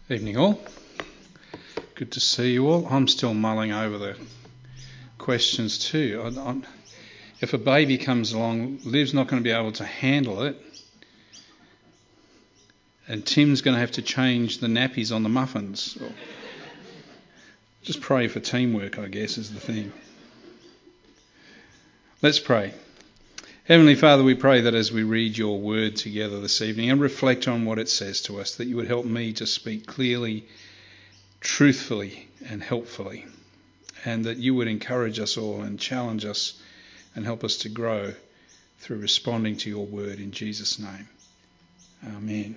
Evening all. Good to see you all. I'm still mulling over the questions too. If a baby comes along, Liv's not going to be able to handle it, and Tim's going to have to change the nappies on the muffins. Just pray for teamwork, I guess, is the thing. Let's pray. Heavenly Father, we pray that as we read your word together this evening and reflect on what it says to us, that you would help me to speak clearly, truthfully and helpfully, and that you would encourage us all and challenge us and help us to grow through responding to your word in Jesus' name. Amen.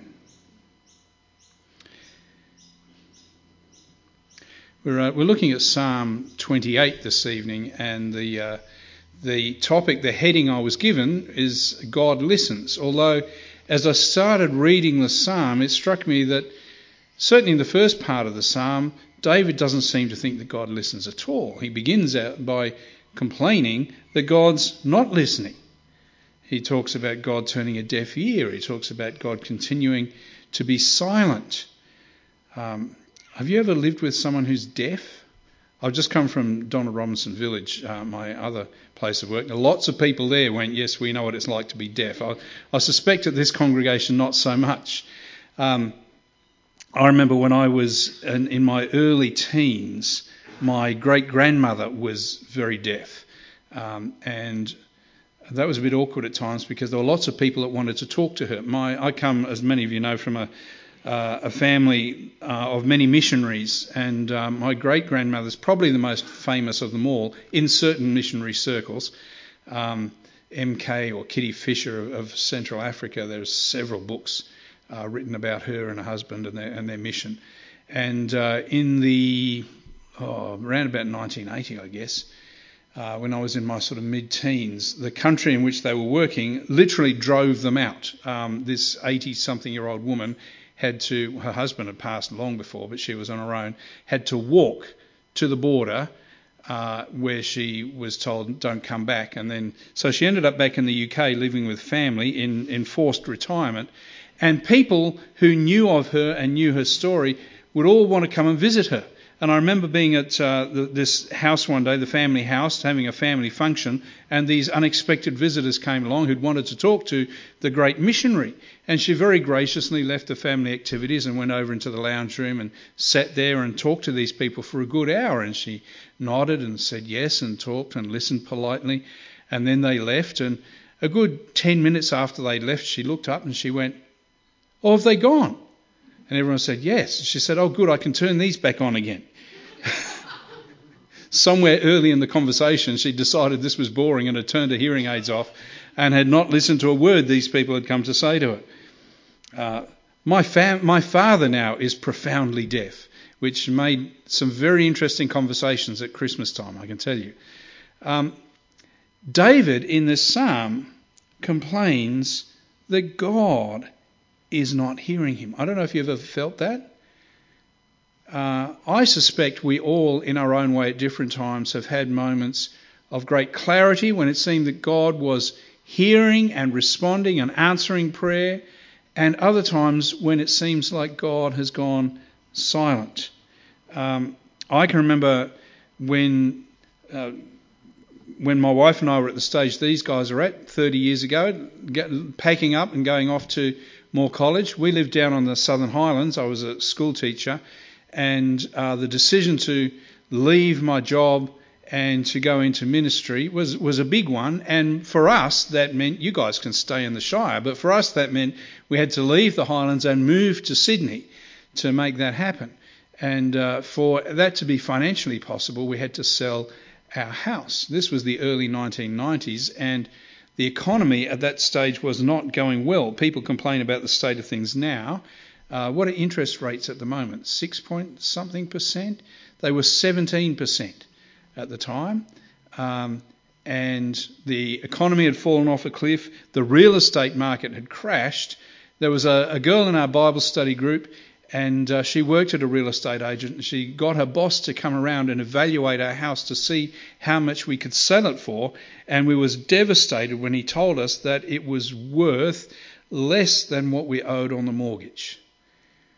We're looking at Psalm 28 this evening, and the topic, the heading I was given is God Listens. Although as I started reading the psalm, it struck me that certainly in the first part of the psalm, David doesn't seem to think that God listens at all. He begins out by complaining that God's not listening. He talks about God turning a deaf ear. He talks about God continuing to be silent. Have you ever lived with someone who's deaf? I've just come from Donald Robinson Village, my other place of work. Now, lots of people there went, yes, we know what it's like to be deaf. I suspect at this congregation not so much. I remember when I was in my early teens, my great-grandmother was very deaf. And that was a bit awkward at times because there were lots of people that wanted to talk to her. I come, as many of you know, from a family of many missionaries, and my great-grandmother's probably the most famous of them all in certain missionary circles. MK or Kitty Fisher of Central Africa, there's several books written about her and her husband and their mission. And in around about 1980, I guess, when I was in my sort of mid-teens, the country in which they were working literally drove them out. This 80-something-year-old woman her husband had passed long before, but she was on her own, had to walk to the border where she was told, don't come back. And then, so she ended up back in the UK living with family in forced retirement. And people who knew of her and knew her story would all want to come and visit her. And I remember being at this house one day, the family house, having a family function, and these unexpected visitors came along who'd wanted to talk to the great missionary. And she very graciously left the family activities and went over into the lounge room and sat there and talked to these people for a good hour. And she nodded and said yes and talked and listened politely. And then they left. And a good 10 minutes after they left, she looked up and she went, "Oh, have they gone?" And everyone said yes. She said, "Oh, good, I can turn these back on again." Somewhere early in the conversation, she decided this was boring and had turned her hearing aids off and had not listened to a word these people had come to say to her. My father now is profoundly deaf, which made some very interesting conversations at Christmas time, I can tell you. David, in this psalm, complains that God is not hearing him. I don't know if you've ever felt that. I suspect we all, in our own way at different times, have had moments of great clarity when it seemed that God was hearing and responding and answering prayer, and other times when it seems like God has gone silent. I can remember when my wife and I were at the stage these guys are at 30 years ago, packing up and going off to Moore College. We lived down on the Southern Highlands. I was a school teacher. And the decision to leave my job and to go into ministry was a big one. And for us, that meant, you guys can stay in the Shire, but for us that meant we had to leave the Highlands and move to Sydney to make that happen. And for that to be financially possible, we had to sell our house. This was the early 1990s, and the economy at that stage was not going well. People complain about the state of things now. What are interest rates at the moment? 6-point-something%? They were 17% at the time. And the economy had fallen off a cliff. The real estate market had crashed. There was a girl in our Bible study group, and she worked at a real estate agent. And she got her boss to come around and evaluate our house to see how much we could sell it for. And we was devastated when he told us that it was worth less than what we owed on the mortgage.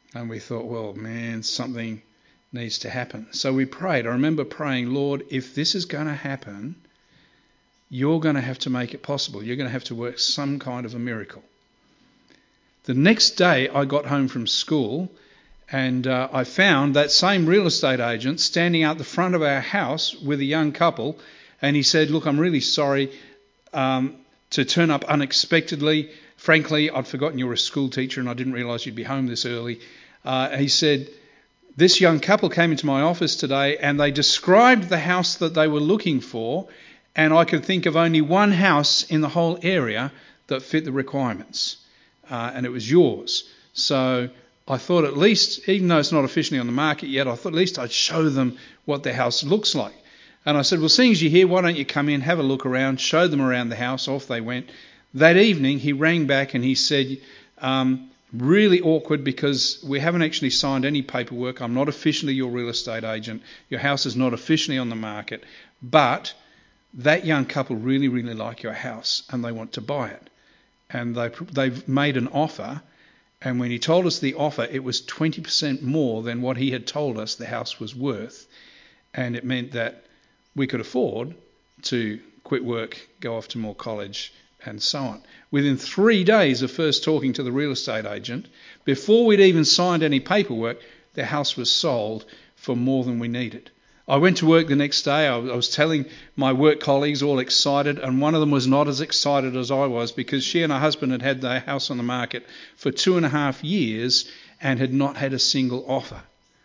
And we thought, well, man, something needs to happen. So we prayed. I remember praying, Lord, if this is going to happen, you're going to have to make it possible. You're going to have to work some kind of a miracle. The next day I got home from school and I found that same real estate agent standing out the front of our house with a young couple, and he said, look, I'm really sorry to turn up unexpectedly. Frankly, I'd forgotten you were a school teacher and I didn't realise you'd be home this early. He said, this young couple came into my office today and they described the house that they were looking for, and I could think of only one house in the whole area that fit the requirements, and it was yours. So I thought at least, even though it's not officially on the market yet, I thought at least I'd show them what the house looks like. And I said, well, seeing as you're here, why don't you come in, have a look around, show them around the house. Off they went. That evening, he rang back and he said, really awkward because we haven't actually signed any paperwork. I'm not officially your real estate agent. Your house is not officially on the market. But that young couple really, really like your house and they want to buy it. And they've made an offer. And when he told us the offer, it was 20% more than what he had told us the house was worth. And it meant that we could afford to quit work, go off to more college, and so on. Within 3 days of first talking to the real estate agent, before we'd even signed any paperwork, the house was sold for more than we needed. I went to work the next day. I was telling my work colleagues, all excited, and one of them was not as excited as I was because she and her husband had had their house on the market for 2.5 years and had not had a single offer.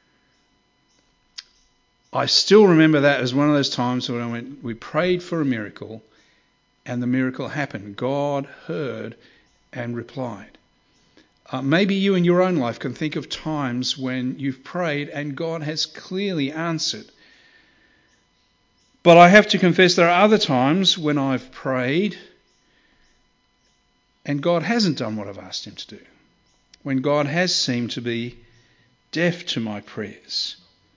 I still remember that as one of those times when we prayed for a miracle and the miracle happened. God heard and replied. Maybe you in your own life can think of times when you've prayed and God has clearly answered. But I have to confess there are other times when I've prayed and God hasn't done what I've asked him to do. When God has seemed to be deaf to my prayers.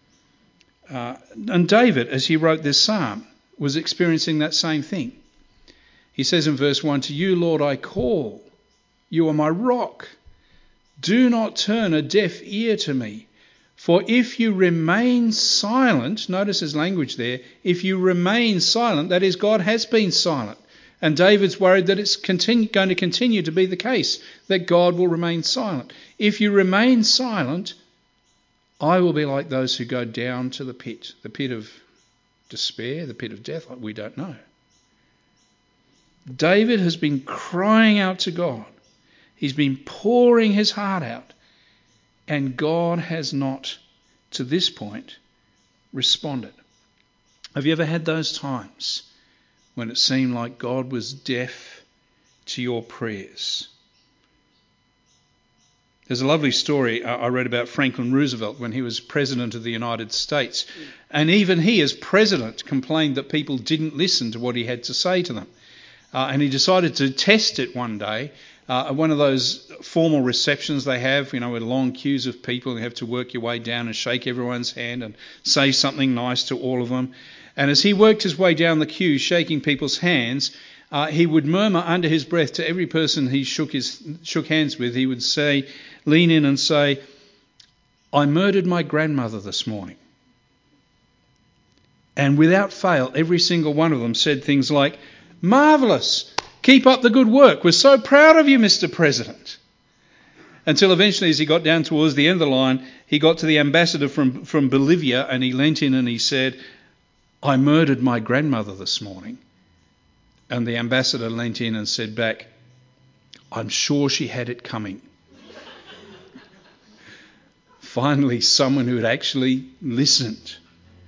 And David, as he wrote this psalm, was experiencing that same thing. He says in verse 1, to you, Lord, I call. You are my rock. Do not turn a deaf ear to me. For if you remain silent, notice his language there, if you remain silent, that is, God has been silent. And David's worried that it's going to continue to be the case, that God will remain silent. If you remain silent, I will be like those who go down to the pit of despair, the pit of death, we don't know. David has been crying out to God. He's been pouring his heart out. And God has not, to this point, responded. Have you ever had those times when it seemed like God was deaf to your prayers? There's a lovely story I read about Franklin Roosevelt when he was President of the United States. And even he, as President, complained that people didn't listen to what he had to say to them. And he decided to test it one day. One of those formal receptions they have, with long queues of people. You have to work your way down and shake everyone's hand and say something nice to all of them. And as he worked his way down the queue, shaking people's hands, he would murmur under his breath to every person he shook hands with. He would lean in and say, I murdered my grandmother this morning. And without fail, every single one of them said things like, marvellous! Keep up the good work. We're so proud of you, Mr. President. Until eventually, as he got down towards the end of the line, he got to the ambassador from Bolivia and he leant in and he said, I murdered my grandmother this morning. And the ambassador leant in and said back, I'm sure she had it coming. Finally, someone who had actually listened.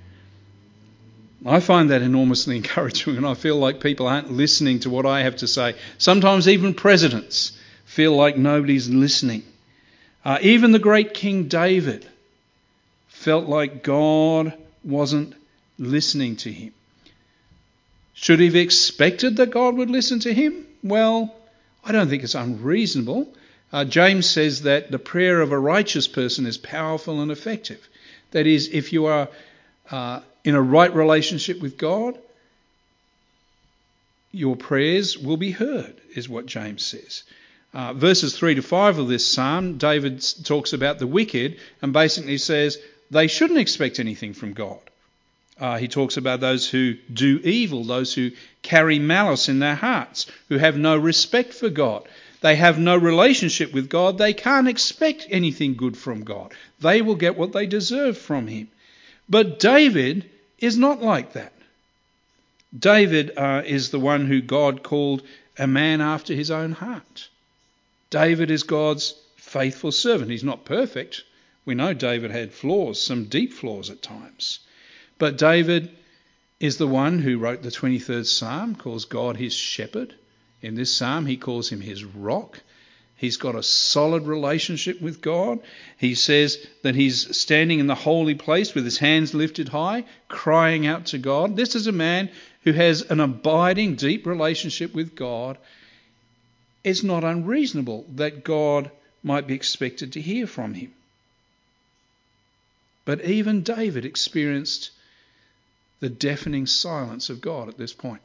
I find that enormously encouraging, and I feel like people aren't listening to what I have to say. Sometimes even presidents feel like nobody's listening. Even the great King David felt like God wasn't listening to him. Should he have expected that God would listen to him? Well, I don't think it's unreasonable. James says that the prayer of a righteous person is powerful and effective. That is, if you are in a right relationship with God, your prayers will be heard, is what James says. Verses 3 to 5 of this psalm, David talks about the wicked and basically says they shouldn't expect anything from God. He talks about those who do evil, those who carry malice in their hearts, who have no respect for God. They have no relationship with God. They can't expect anything good from God. They will get what they deserve from him. But David is not like that. David is the one who God called a man after his own heart. David is God's faithful servant. He's not perfect. We know David had flaws, some deep flaws at times. But David is the one who wrote the 23rd Psalm, calls God his shepherd. In this psalm, he calls him his rock. He's got a solid relationship with God. He says that he's standing in the holy place with his hands lifted high, crying out to God. This is a man who has an abiding, deep relationship with God. It's not unreasonable that God might be expected to hear from him. But even David experienced the deafening silence of God at this point.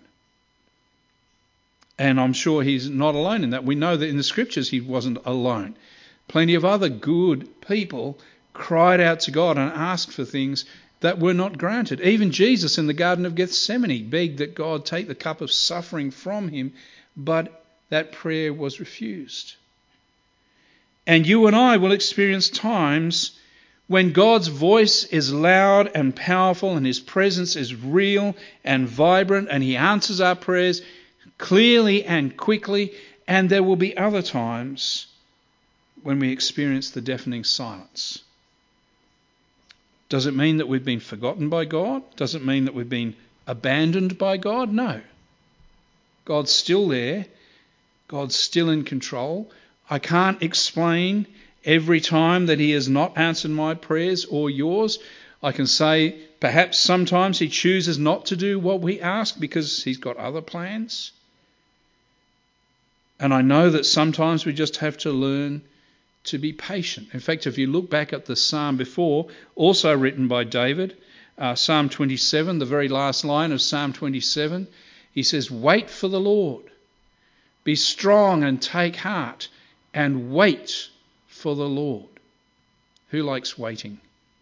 And I'm sure he's not alone in that. We know that in the scriptures he wasn't alone. Plenty of other good people cried out to God and asked for things that were not granted. Even Jesus in the Garden of Gethsemane begged that God take the cup of suffering from him, but that prayer was refused. And you and I will experience times when God's voice is loud and powerful and his presence is real and vibrant and he answers our prayers clearly and quickly, and there will be other times when we experience the deafening silence. Does it mean that we've been forgotten by God? Does it mean that we've been abandoned by God? No. God's still there. God's still in control. I can't explain every time that he has not answered my prayers or yours. I can say perhaps sometimes he chooses not to do what we ask because he's got other plans. And I know that sometimes we just have to learn to be patient. In fact, if you look back at the psalm before, also written by David, Psalm 27, the very last line of Psalm 27, he says, "Wait for the Lord. Be strong and take heart and wait for the Lord." Who likes waiting?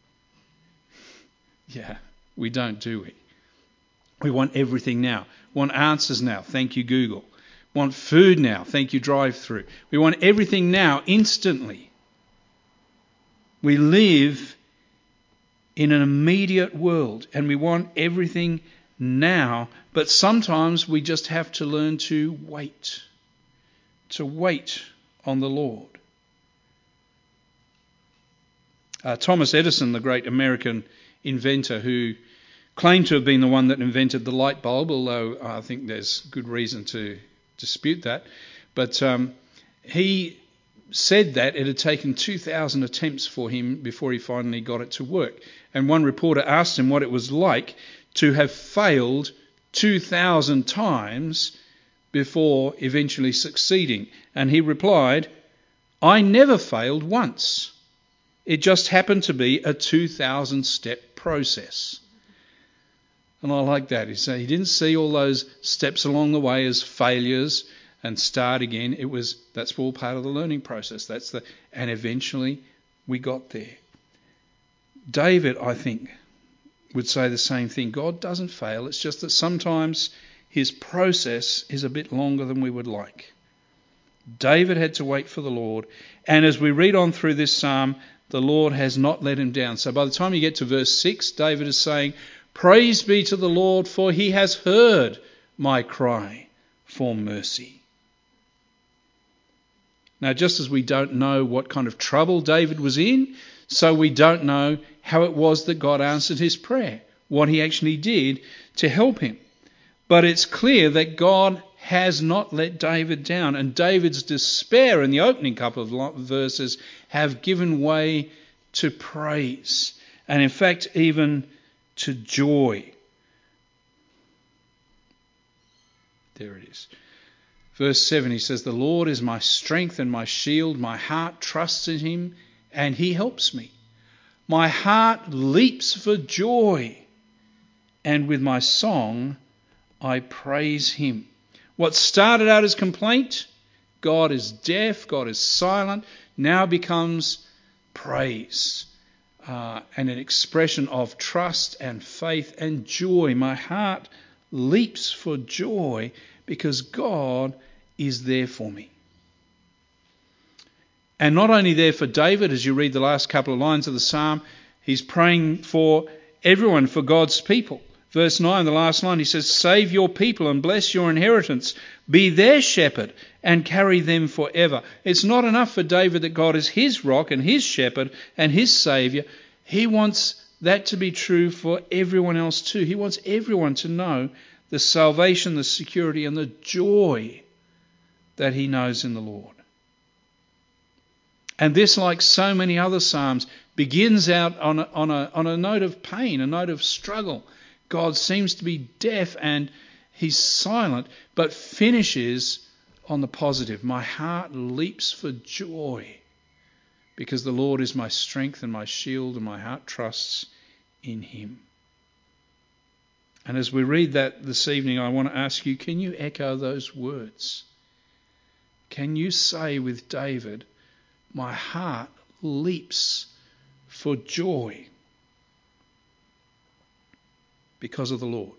Yeah, we don't, do we? We want everything now. Want answers now. Thank you, Google. Want food now. Thank you, drive-through. We want everything now, instantly. We live in an immediate world and we want everything now, but sometimes we just have to learn to wait on the Lord. Thomas Edison, the great American inventor who claimed to have been the one that invented the light bulb, although I think there's good reason to dispute that. But he said that it had taken 2,000 attempts for him before he finally got it to work. And one reporter asked him what it was like to have failed 2,000 times before eventually succeeding. And he replied, "I never failed once. It just happened to be a 2,000-step process." And I like that. He didn't see all those steps along the way as failures and start again. That's all part of the learning process. And eventually we got there. David, I think, would say the same thing. God doesn't fail. It's just that sometimes his process is a bit longer than we would like. David had to wait for the Lord. And as we read on through this psalm, the Lord has not let him down. So by the time you get to verse 6, David is saying, "Praise be to the Lord, for he has heard my cry for mercy." Now, just as we don't know what kind of trouble David was in, so we don't know how it was that God answered his prayer, what he actually did to help him. But it's clear that God has not let David down, and David's despair in the opening couple of verses have given way to praise, and in fact even to joy. There it is. Verse 7, he says, "The Lord is my strength and my shield. My heart trusts in him, and he helps me. My heart leaps for joy, and with my song I praise him." What started out as complaint God is deaf, God is silent, now becomes praise and an expression of trust and faith and joy. My heart leaps for joy because God is there for me. And not only there for David, as you read the last couple of lines of the psalm, he's praying for everyone, for God's people. Verse 9, the last line, he says, "Save your people and bless your inheritance. Be their shepherd and carry them forever." It's not enough for David that God is his rock and his shepherd and his saviour. He wants that to be true for everyone else too. He wants everyone to know the salvation, the security and the joy that he knows in the Lord. And this, like so many other psalms, begins out on a note of pain, a note of struggle. God seems to be deaf and he's silent, but finishes on the positive. My heart leaps for joy because the Lord is my strength and my shield, and my heart trusts in him. And as we read that this evening, I want to ask you, can you echo those words? Can you say with David, my heart leaps for joy because of the Lord?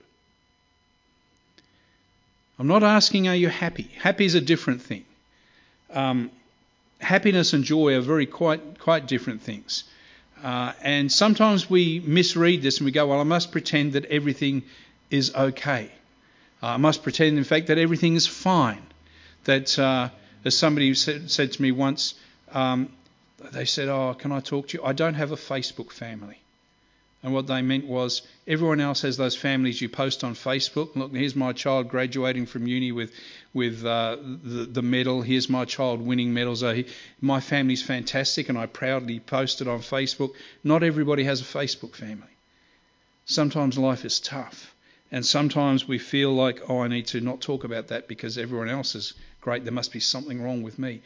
I'm not asking, are you happy? Happy is a different thing. Happiness and joy are quite different things. And sometimes we misread this and we go, well, I must pretend that everything is okay. I must pretend, in fact, that everything is fine. That, as somebody said to me once, they said, "Oh, can I talk to you? I don't have a Facebook family." And what they meant was, everyone else has those families you post on Facebook. Look, here's my child graduating from uni with the medal. Here's my child winning medals. My family's fantastic, and I proudly post it on Facebook. Not everybody has a Facebook family. Sometimes life is tough, and sometimes we feel like, I need to not talk about that because everyone else is great. There must be something wrong with me.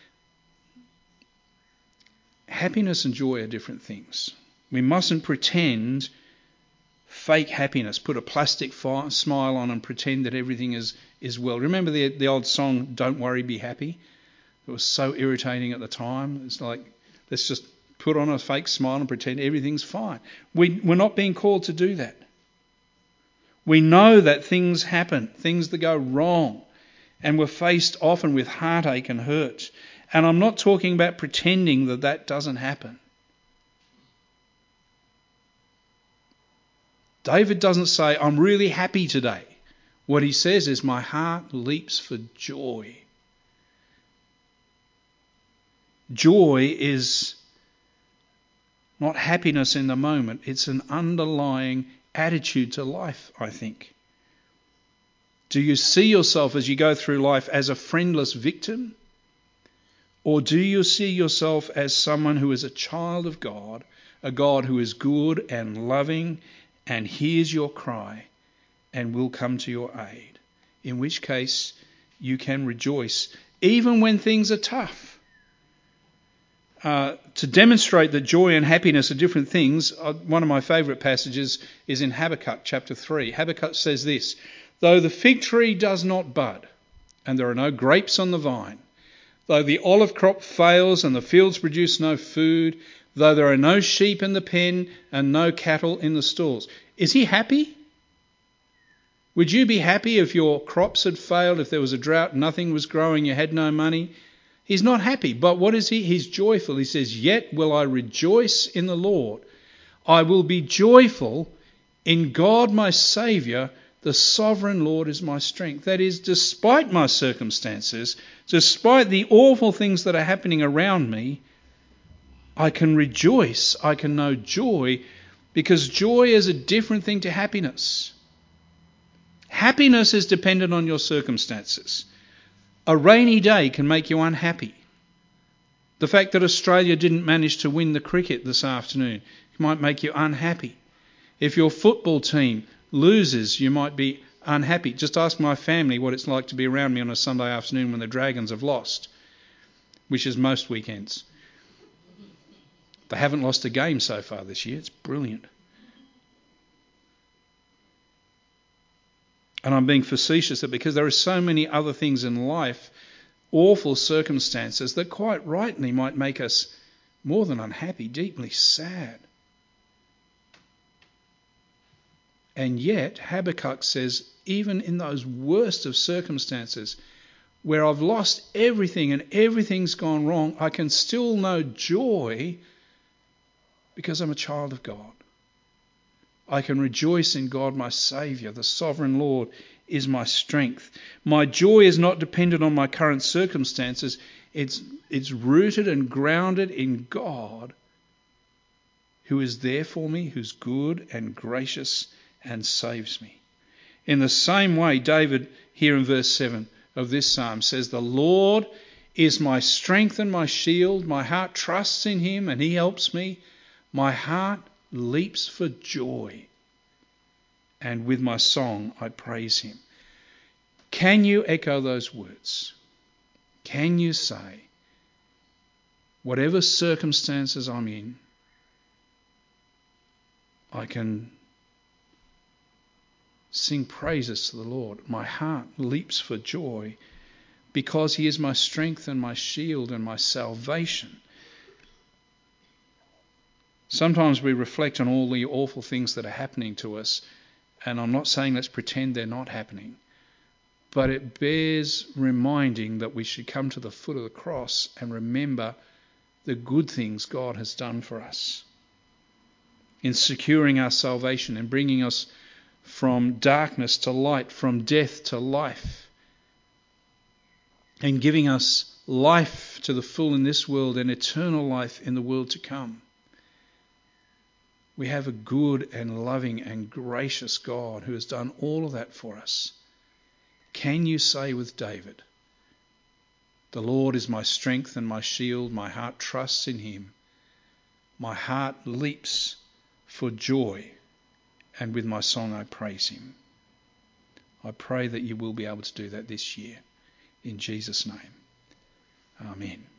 Happiness and joy are different things. We mustn't pretend fake happiness, put a plastic smile on and pretend that everything is well. Remember the old song, "Don't Worry, Be Happy"? It was so irritating at the time. It's like, let's just put on a fake smile and pretend everything's fine. We're not being called to do that. We know that things happen, things that go wrong, and we're faced often with heartache and hurt. And I'm not talking about pretending that doesn't happen. David doesn't say, "I'm really happy today." What he says is, my heart leaps for joy. Joy is not happiness in the moment. It's an underlying attitude to life, I think. Do you see yourself as you go through life as a friendless victim? Or do you see yourself as someone who is a child of God, a God who is good and loving and hears your cry and will come to your aid? In which case you can rejoice even when things are tough. To demonstrate that joy and happiness are different things, one of my favourite passages is in Habakkuk chapter 3. Habakkuk says this, "Though the fig tree does not bud, and there are no grapes on the vine, though the olive crop fails and the fields produce no food, though there are no sheep in the pen and no cattle in the stalls." Is he happy? Would you be happy if your crops had failed, if there was a drought, nothing was growing, you had no money? He's not happy. But what is he? He's joyful. He says, "Yet will I rejoice in the Lord. I will be joyful in God my Saviour. The sovereign Lord is my strength." That is, despite my circumstances, despite the awful things that are happening around me, I can rejoice. I can know joy, because joy is a different thing to happiness. Happiness is dependent on your circumstances. A rainy day can make you unhappy. The fact that Australia didn't manage to win the cricket this afternoon might make you unhappy. If your football team loses, you might be unhappy. Just ask my family what it's like to be around me on a Sunday afternoon when the Dragons have lost, which is most weekends. They haven't lost a game so far this year. It's brilliant. And I'm being facetious that because there are so many other things in life, awful circumstances that quite rightly might make us more than unhappy, deeply sad. And yet, Habakkuk says, even in those worst of circumstances, where I've lost everything and everything's gone wrong, I can still know joy because I'm a child of God. I can rejoice in God, my Saviour. The sovereign Lord is my strength. My joy is not dependent on my current circumstances. It's rooted and grounded in God, who is there for me, who's good and gracious and saves me. In the same way, David, here in verse 7 of this psalm, says, the Lord is my strength and my shield. My heart trusts in him and he helps me. My heart leaps for joy, and with my song I praise him. Can you echo those words? Can you say, whatever circumstances I'm in, I can sing praises to the Lord. My heart leaps for joy because he is my strength and my shield and my salvation. Sometimes we reflect on all the awful things that are happening to us, and I'm not saying let's pretend they're not happening, but it bears reminding that we should come to the foot of the cross and remember the good things God has done for us in securing our salvation and bringing us from darkness to light, from death to life, and giving us life to the full in this world and eternal life in the world to come. We have a good and loving and gracious God who has done all of that for us. Can you say with David, the Lord is my strength and my shield, my heart trusts in him, my heart leaps for joy, and with my song I praise him. I pray that you will be able to do that this year. In Jesus' name, amen.